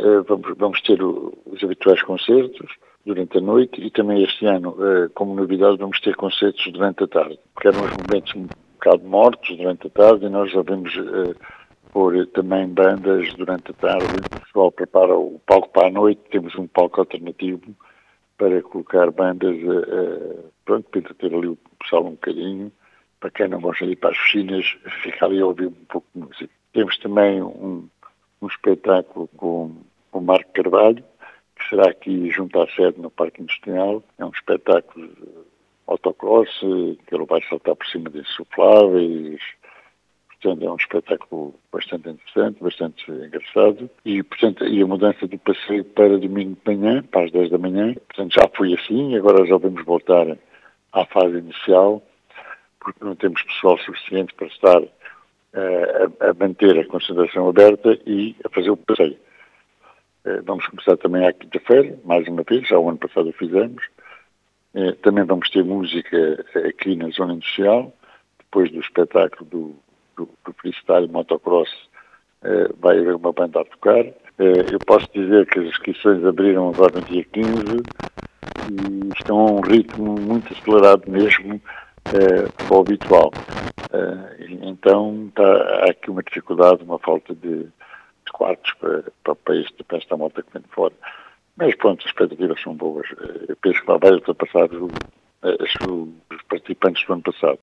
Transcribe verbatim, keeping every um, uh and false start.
uh, vamos, vamos ter o, os habituais concertos durante a noite e também este ano, uh, como novidade, vamos ter concertos durante a tarde, porque eram uns momentos um bocado mortos durante a tarde e nós já vamos uh, pôr também bandas durante a tarde. O pessoal prepara o palco para a noite, temos um palco alternativo para colocar bandas, uh, uh, pronto, para ter ali o pessoal um bocadinho, para quem não gosta de ir para as piscinas, ficar ali a ouvir um pouco de música. Temos também um, um espetáculo com o Marco Carvalho, que será aqui junto à sede no Parque Industrial. É um espetáculo de autocross, que ele vai saltar por cima de insufláveis. Portanto, é um espetáculo bastante interessante, bastante engraçado. E, portanto, e a mudança do passeio para domingo de manhã, para as dez da manhã. Portanto, já foi assim, agora já vamos voltar à fase inicial, porque não temos pessoal suficiente para estar uh, a, a manter a concentração aberta e a fazer o passeio. Uh, vamos começar também à quinta-feira, mais uma vez, já o ano passado o fizemos. Uh, também vamos ter música aqui na zona industrial, depois do espetáculo do, do, do freestyle motocross, uh, vai haver uma banda a tocar. Uh, eu posso dizer que as inscrições abriram agora no dia quinze e estão a um ritmo muito acelerado mesmo, uh, para o habitual. Uh, então tá, há aqui uma dificuldade, uma falta de, de quartos para, para, para, este, para esta moto que vem de fora. Mas pronto, as expectativas são boas. Uh, eu penso que lá vai ultrapassar o, as, os participantes do ano passado.